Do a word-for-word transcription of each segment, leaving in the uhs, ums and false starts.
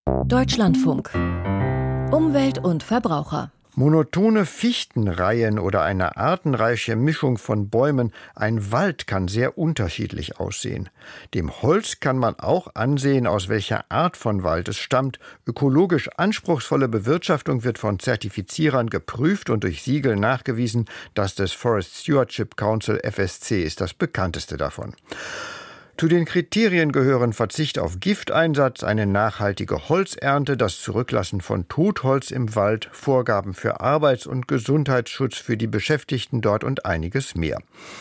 Deutschlandfunk. Umwelt und Verbraucher. Monotone Fichtenreihen oder eine artenreiche Mischung von Bäumen, ein Wald kann sehr unterschiedlich aussehen. Dem Holz kann man auch ansehen, aus welcher Art von Wald es stammt. Ökologisch anspruchsvolle Bewirtschaftung wird von Zertifizierern geprüft und durch Siegel nachgewiesen. Das des Forest Stewardship Council F S C ist das bekannteste davon. Zu den Kriterien gehören Verzicht auf Gifteinsatz, eine nachhaltige Holzernte, das Zurücklassen von Totholz im Wald, Vorgaben für Arbeits- und Gesundheitsschutz für die Beschäftigten dort und einiges mehr.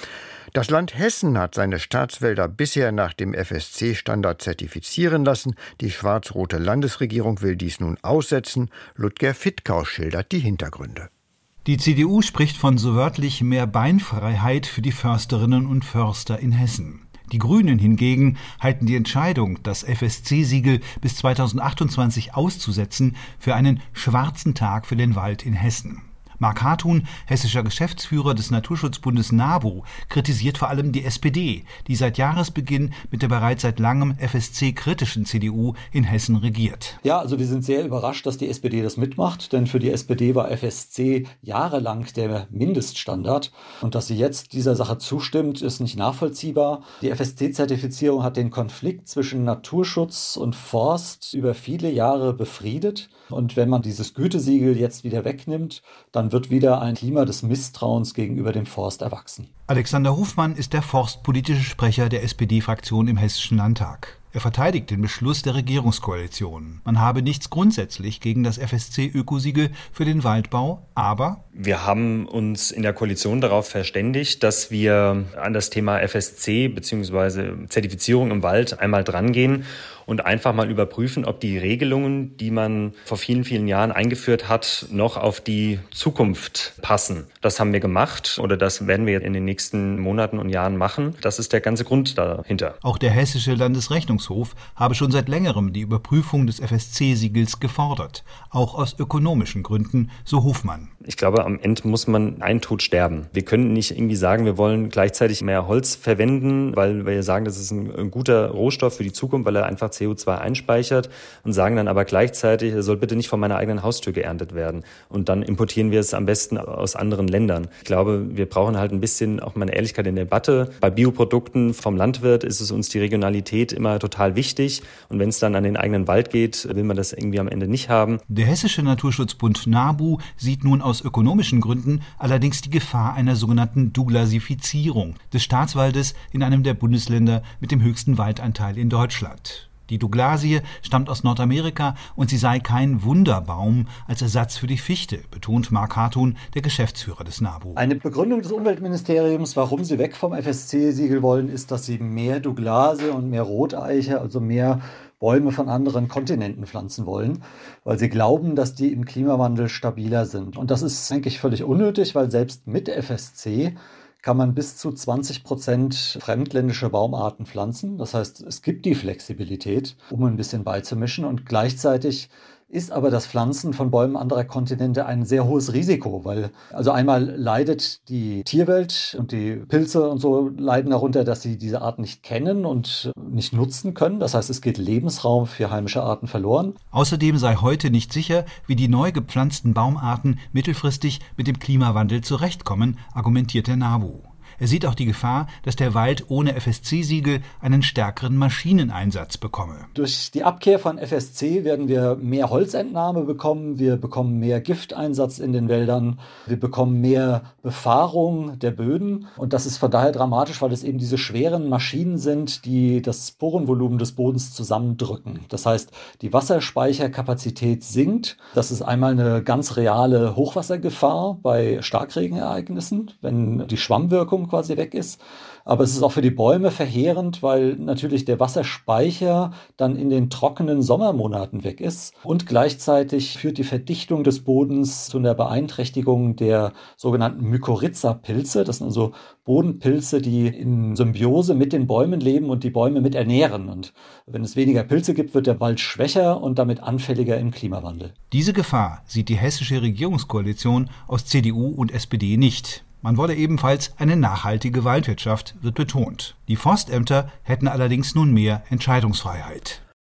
Das Land Hessen hat seine Staatswälder bisher nach dem F S C-Standard zertifizieren lassen. Die schwarz-rote Landesregierung will dies nun aussetzen. Ludger Fittkau schildert die Hintergründe. Die C D U spricht von so wörtlich mehr Beinfreiheit für die Försterinnen und Förster in Hessen. Die Grünen hingegen halten die Entscheidung, das F S C-Siegel bis zweitausendachtundzwanzig auszusetzen, für einen schwarzen Tag für den Wald in Hessen. Marc Hartun, hessischer Geschäftsführer des Naturschutzbundes NABU, kritisiert vor allem die S P D, die seit Jahresbeginn mit der bereits seit langem F S C-kritischen C D U in Hessen regiert. Ja, also wir sind sehr überrascht, dass die S P D das mitmacht, denn für die S P D war F S C jahrelang der Mindeststandard. Und dass sie jetzt dieser Sache zustimmt, ist nicht nachvollziehbar. Die F S C-Zertifizierung hat den Konflikt zwischen Naturschutz und Forst über viele Jahre befriedet. Und wenn man dieses Gütesiegel jetzt wieder wegnimmt, dann wird wieder ein Klima des Misstrauens gegenüber dem Forst erwachsen. Alexander Hofmann ist der forstpolitische Sprecher der S P D-Fraktion im Hessischen Landtag. Er verteidigt den Beschluss der Regierungskoalition. Man habe nichts grundsätzlich gegen das F S C-Ökosiegel für den Waldbau, aber wir haben uns in der Koalition darauf verständigt, dass wir an das Thema F S C bzw. Zertifizierung im Wald einmal drangehen und einfach mal überprüfen, ob die Regelungen, die man vor vielen, vielen Jahren eingeführt hat, noch auf die Zukunft passen. Das haben wir gemacht oder das werden wir in den nächsten Monaten und Jahren machen. Das ist der ganze Grund dahinter. Auch der Hessische Landesrechnungshof habe schon seit längerem die Überprüfung des F S C-Siegels gefordert. Auch aus ökonomischen Gründen, so Hofmann. Ich glaube, am Ende muss man einen Tod sterben. Wir können nicht irgendwie sagen, wir wollen gleichzeitig mehr Holz verwenden, weil wir sagen, das ist ein, ein guter Rohstoff für die Zukunft, weil er einfach C O zwei einspeichert und sagen dann aber gleichzeitig, er soll bitte nicht von meiner eigenen Haustür geerntet werden. Und dann importieren wir es am besten aus anderen Ländern. Ich glaube, wir brauchen halt ein bisschen auch mal eine Ehrlichkeit in der Debatte. Bei Bioprodukten vom Landwirt ist es uns die Regionalität immer total wichtig. Und wenn es dann an den eigenen Wald geht, will man das irgendwie am Ende nicht haben. Der Hessische Naturschutzbund NABU sieht nun aus ökonomischen Gründen allerdings die Gefahr einer sogenannten Douglasifizierung des Staatswaldes in einem der Bundesländer mit dem höchsten Waldanteil in Deutschland. Die Douglasie stammt aus Nordamerika und sie sei kein Wunderbaum als Ersatz für die Fichte, betont Marc Hartun, der Geschäftsführer des NABU. Eine Begründung des Umweltministeriums, warum sie weg vom F S C-Siegel wollen, ist, dass sie mehr Douglasie und mehr Roteiche, also mehr Bäume von anderen Kontinenten pflanzen wollen, weil sie glauben, dass die im Klimawandel stabiler sind. Und das ist eigentlich völlig unnötig, weil selbst mit F S C kann man bis zu zwanzig Prozent fremdländische Baumarten pflanzen. Das heißt, es gibt die Flexibilität, um ein bisschen beizumischen. Und gleichzeitig ist aber das Pflanzen von Bäumen anderer Kontinente ein sehr hohes Risiko, weil also einmal leidet die Tierwelt und die Pilze und so leiden darunter, dass sie diese Arten nicht kennen und nicht nutzen können. Das heißt, es geht Lebensraum für heimische Arten verloren. Außerdem sei heute nicht sicher, wie die neu gepflanzten Baumarten mittelfristig mit dem Klimawandel zurechtkommen, argumentiert der NABU. Er sieht auch die Gefahr, dass der Wald ohne F S C-Siegel einen stärkeren Maschineneinsatz bekomme. Durch die Abkehr von F S C werden wir mehr Holzentnahme bekommen, wir bekommen mehr Gifteinsatz in den Wäldern, wir bekommen mehr Befahrung der Böden. Und das ist von daher dramatisch, weil es eben diese schweren Maschinen sind, die das Sporenvolumen des Bodens zusammendrücken. Das heißt, die Wasserspeicherkapazität sinkt. Das ist einmal eine ganz reale Hochwassergefahr bei Starkregenereignissen, wenn die Schwammwirkung quasi weg ist. Aber es ist auch für die Bäume verheerend, weil natürlich der Wasserspeicher dann in den trockenen Sommermonaten weg ist. Und gleichzeitig führt die Verdichtung des Bodens zu einer Beeinträchtigung der sogenannten Mykorrhiza-Pilze. Das sind also Bodenpilze, die in Symbiose mit den Bäumen leben und die Bäume mit ernähren. Und wenn es weniger Pilze gibt, wird der Wald schwächer und damit anfälliger im Klimawandel. Diese Gefahr sieht die hessische Regierungskoalition aus C D U und S P D nicht. Man wolle ebenfalls eine nachhaltige Waldwirtschaft, wird betont. Die Forstämter hätten allerdings nun mehr Entscheidungsfreiheit.